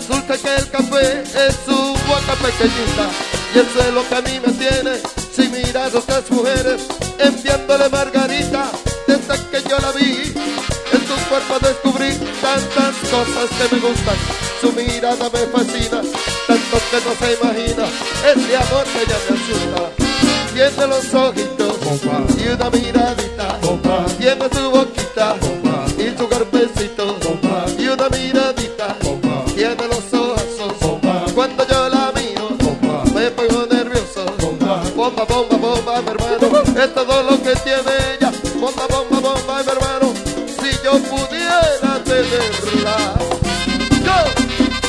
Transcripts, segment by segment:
Resulta que el café es su boca pequeñita, y eso es lo que a mí me tiene sin mirar a otras mujeres, enviándole margarita. Desde que yo la vi, en su cuerpo descubrí tantas cosas que me gustan. Su mirada me fascina, tanto que no se imagina ese amor que ella me asusta. Tiene los ojitos y una miradita, tiene su boquita y su cuerpecito y una miradita, tiene los ojazos. Cuando yo la miro me pongo nervioso. Bomba, bomba, bomba, mi hermano, es todo lo que tiene ella. Bomba, bomba, bomba, mi hermano, si yo pudiera tenerla. ¡Yo!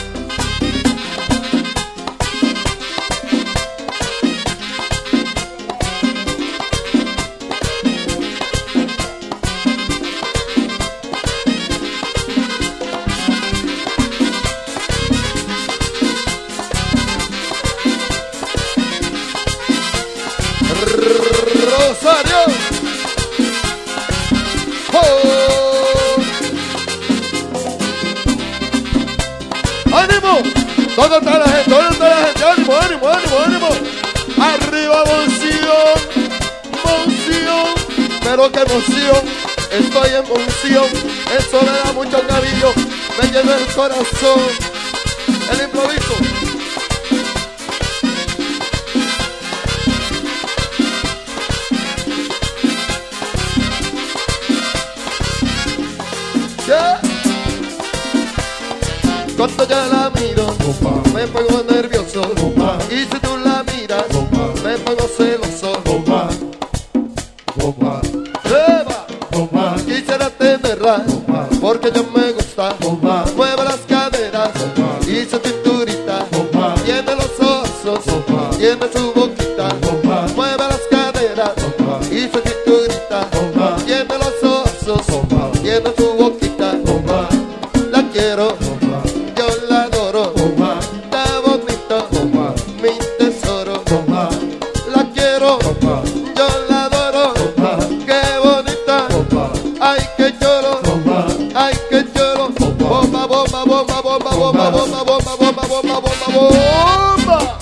Rosario. ¡Oh! ¡Ánimo! ¿Dónde está la gente? ¿Dónde está la gente? ¡Ánimo, ánimo, ánimo, ánimo! ¡Arriba, Monción! ¡Monción! ¡Pero qué emoción! Estoy en Monción. Eso me da mucho cariño. Me llena el corazón. El improviso. Yeah. Cuando ya la miro, me pongo nervioso. Y si tú la miras, me pongo celoso. Quisiera tenerla, porque yo me gusta. Mueve las caderas y su cinturita. Tiene los ojos, tiene su boquita. Mueve las caderas y su cinturita. Tiene los ojos, tiene su boquita. La quiero, yo la adoro. Está bonito, mi tesoro. La quiero, yo la adoro. Qué bonita, ay que lloro, ay que lloro. Bomba, bomba, bomba, bomba, bomba, bomba, bomba, bomba, bomba, bomba, bomba.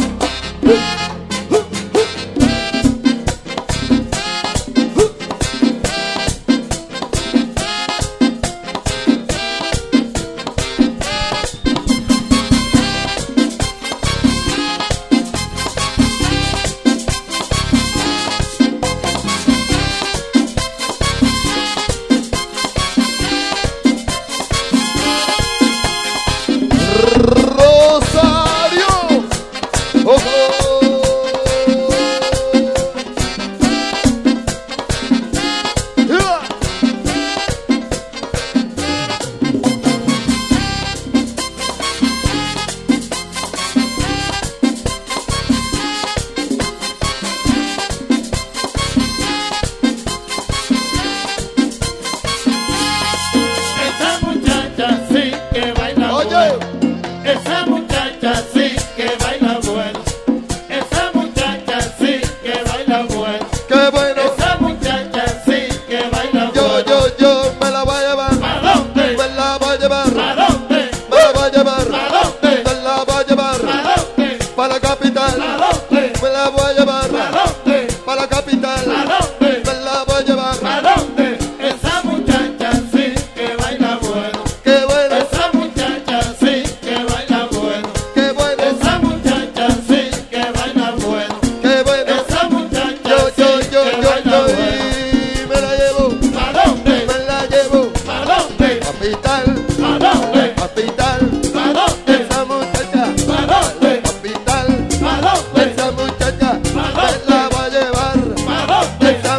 Rosario. Oh, oh. Yeah. Esa muchacha sí que baila Oye. bueno. Esa muchacha sí que baila bueno. Esa muchacha sí que baila bueno. Qué bueno. Esa muchacha sí que baila Yo, bueno. yo me la voy a llevar. ¿Pa' dónde? Me la voy a llevar. ¿Pa' dónde? Me la voy a llevar. ¿Pa' dónde? Me la voy a llevar. ¿Pa' dónde? Para la capital. ¿Pa' dónde? Me la voy a llevar. ¿Pa' dónde? Para la capital. ¿Pa' dónde? Me la voy a llevar. ¿Pa' dónde? Esa muchacha sí que baila bueno. Qué bueno. Esa muchacha sí que baila bueno. Qué bueno. Esa muchacha sí que baila bueno. Qué bueno. Esa muchacha Yo, sí que baila bueno. y me la llevo. ¿Pa' dónde? Me la llevo. ¿Pa' dónde? Capital. ¿Pa' dónde? Capital. ¿Pa' dónde? Esa muchacha. ¿Pa' dónde? Capital. ¿Pa' dónde? Esa muchacha. ¿Pa' Me dónde? la voy a llevar. ¿Pa' dónde? Esa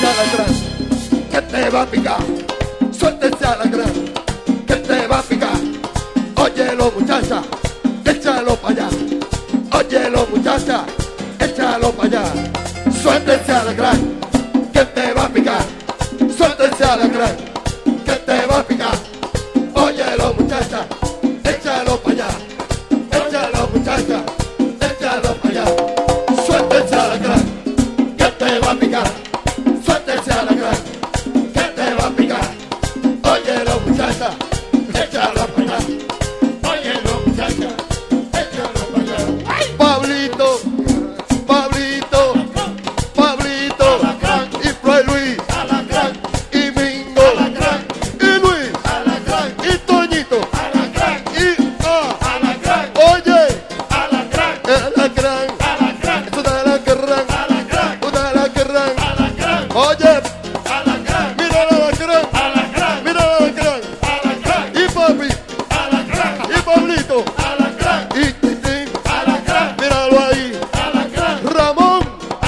ese alacrán que te va a picar. Suelta ese alacrán que te va a picar. Óyelo muchacha, échalo para allá. Óyelo muchacha, échalo para allá. Suelta ese alacrán que te va a picar. Suelta ese alacrán que te va a picar. Óyelo muchacha, échalo para allá. Échalo muchacha, échalo para allá. Suelta ese alacrán que te va a picar. Suelta ese alacrán que te va a picar. Óyelo muchacha, échalo para allá. Óyelo muchacha, échalo para allá. Pablito, Pablito, Pablito y Fray Luis y Mingo y Luis y Toñito y oye, el alacrán, esto de alacrán, una alacrán, oye, mira el alacrán, mira el alacrán, y papi, y Pablito, y Titín, míralo ahí, Ramón,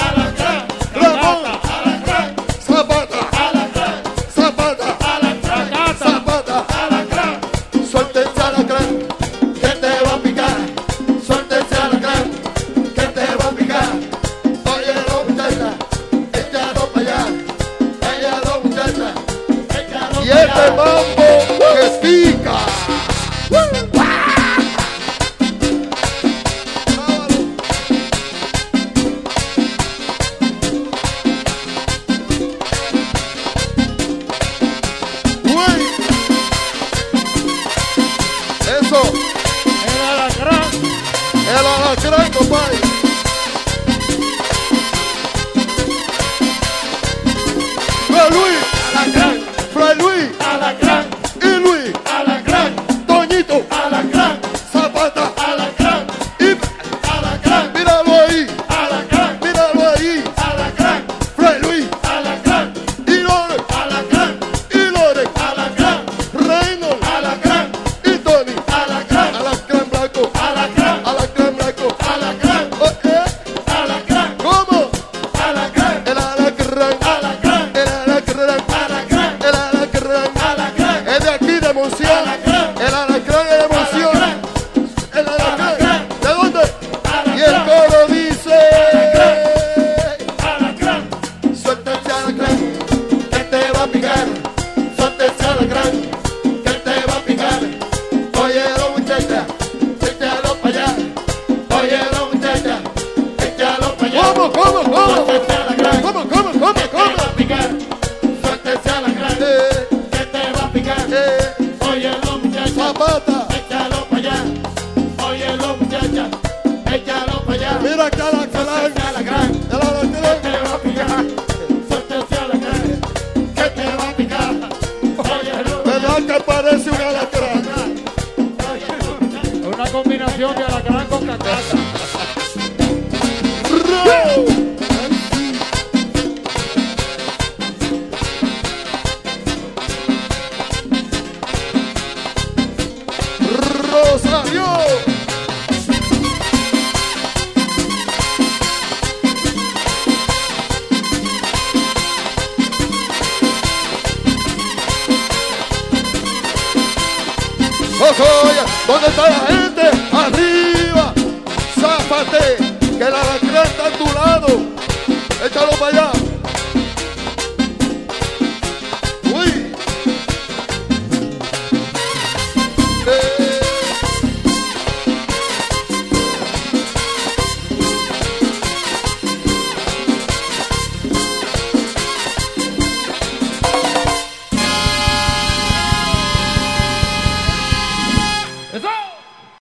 Zapata, Zapata, Zapata, suelta ese alacrán que te va a picar. Suelta ese alacrán que te va a picar. Óyelo muchacha, échalo para allá. Óyelo muchacha, échalo y este mambo que pica. Uy, eso, El alacrán. el alacrán, compadre. Fray Luis, Alacrán. Fray Luis Alacrán. y Luis, Alacrán. Toñito, Alacrán. Zapata Alacrán. y Alacrán. míralo ahí, Alacrán. míralo ahí, Alacrán. Fray Luis Alacrán. y Loren, Alacrán. y Loren, Alacrán. Reynolds Alacrán. y Tony, Alacrán. alacrán blanco, Alacrán. alacrán blanco. Alacrán. Oye, Alacrán. ¿cómo? Alacrán. El alacrán, Alacrán. el alacrán, Alacrán. el alacrán, Alacrán. es de aquí de Monción, el alacrán es de Monción, el alacrán, ¿de dónde? Y el coro dice, Alacrán. suelta ese alacrán que te va a picar. Suelta ese alacrán que te va a picar. Óyelo muchacha, échalo para allá. Óyelo muchacha, échalo para allá. ¿Cómo? Suelta ese alacrán. ¿Cómo? Que te va a picar. Suelta ese alacrán. Que te va a picar. Óyelo muchacha. Zapata, Échalo para allá. Óyelo muchacha. Échalo para allá. mira que Suelta alacrán, ese alacrán. el alacrán. Te va a picar. Suelta ese alacrán. Que te va a picar. Óyelo. ¿Verdad que parece un alacrán? Una combinación de alacrán con cacata. Rosario. Oye, ¿dónde está la gente? Arriba, záfate, que la